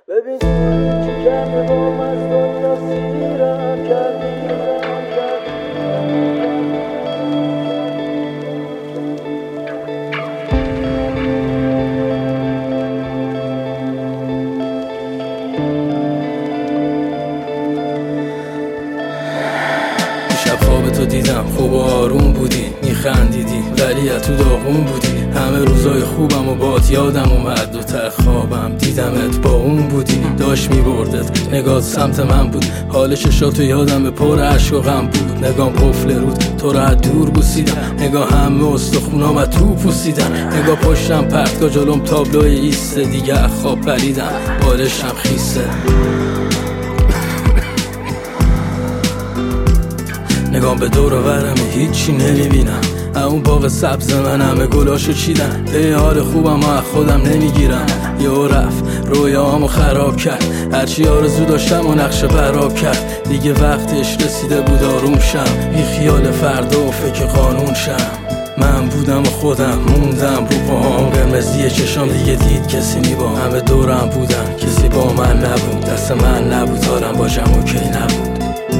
ببین چی کرده بام از دنیا سیرم کردی. شب خواب تو دیدم، خوب آروم بودی، میخندیدی ولی تو داغون بودی. همه روزای خوبم و بات یادم اومد و ته خوابم دیدمت با اون بودی. داشت میبردت، نگات سمت من بود، حال چشاتو یادم به پر عشق و غم بود. نگام قفل رود، تو را از دور بوسیدم، نگاه همه استخونام از تو پوسیدن. نگاه پشتم پرتگاه جلوم تابلوی ایسته، دیگه خواب پریدم بالشم خیسه. نگام به دور و برم هیچی نمیبینم، اون باغ سبز من همه گلاشو چیدن. به حال خوبم و خودم نمیگیرم، یهو رفت رویامو خراب کرد. هرچی آرزو داشتم و نقشه براب کرد. دیگه وقتش رسیده بود آروم شم، بی خیال فردا و فکر قانون شم. من بودم و خودم موندم رو پاهام، قرمزی چشام دیگه دید کسی نیبام. همه دورم بودن کسی با من نبود، دست من نبود حالم با جمع اوکی نبود.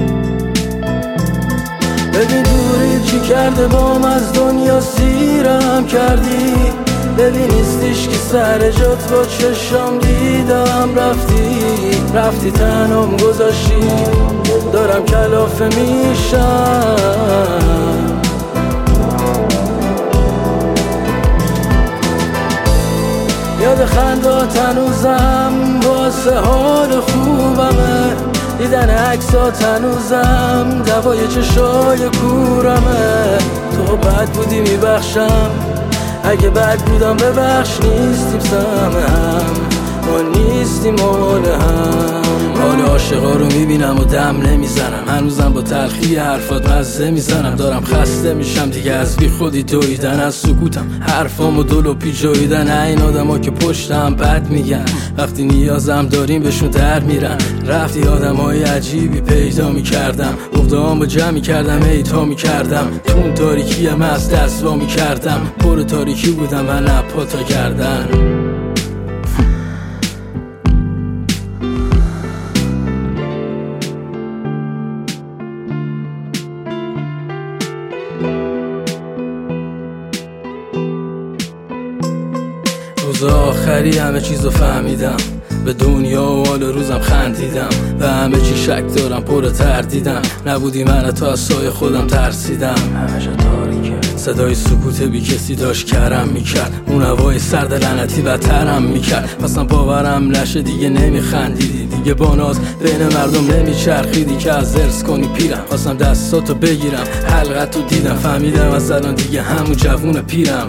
ببین دوری چی کرده بام از دنیا سیرم کردی. ببین نیستیش که سر جات با چشام دیدم رفتی تنم گذاشتی، دارم کلافه میشم. یاد خندات هنوزم واسه حال خوبمه، دیدن عکسات هنوزم دوای چشای کورمه. تو بد بودی میبخشم، اگه بد بودم ببخش. نیستیم سهم هم، ما نیستیم مال هم. حال عاشقا رو میبینم و دم نمیزنم، هنوزم با تلخی حرفات مزه میزنم. دارم خسته میشم دیگه از بی خودی دویدن، از سکوتم حرفامو دلوپی جویدن. این آدما که پشتم بد میگن، وقتی نیازم داریم بهشون در میرن. رفتی آدمای عجیبی پیدا میکردم، گفتهامو جمع میکردم ایتا میکردم. تو اون تاریکیم از دست وا میکردم، پر تاریکی بودم من اپا تا گردن. روز آخری همه چیزو فهمیدم، به دنیا و حال روزم خندیدم. و همه چی شک دارم پر تردیدم، نبودی من تو از سایه خودم ترسیدم. همه جا تاریکه، صدای سکوت بی کسی داشت کرم میکرد. اون هوای سرد لعنتی بدترم میکرد. اصلا باورم نشه دیگه نمیخندیدی، دیگه با ناز بین مردم نمیچرخیدی که از ارث کنی پیرم. خواستم دستاتو بگیرم، حلقتو دیدم، فهمیدم از الان دیگه همون جوون پیرم.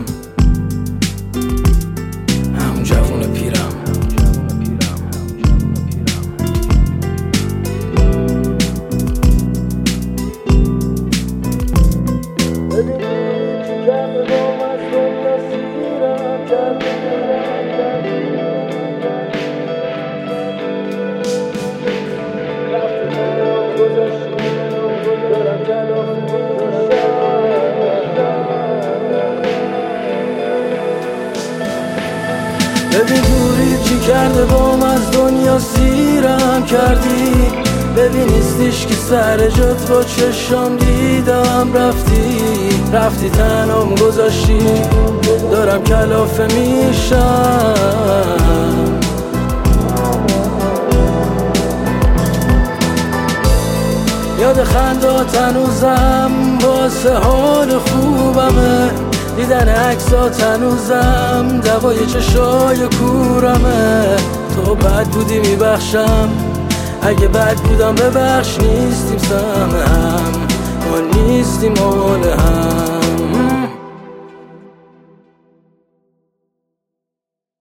ببین دوری چی کرده بام از دنیا سیرم کردی. ببین نیستیش که سر جات با چشام دیدم رفتی تنم گذاشتی، دارم کلافه میشم. یاد خندات هنوزم واسه حال خوبمه، دیدن عکسات هنوزم دوای چشای کورمه. تو بد بودی میبخشم، اگه بد بودم ببخش. نیستیم سهم هم، ما نیستیم مال هم.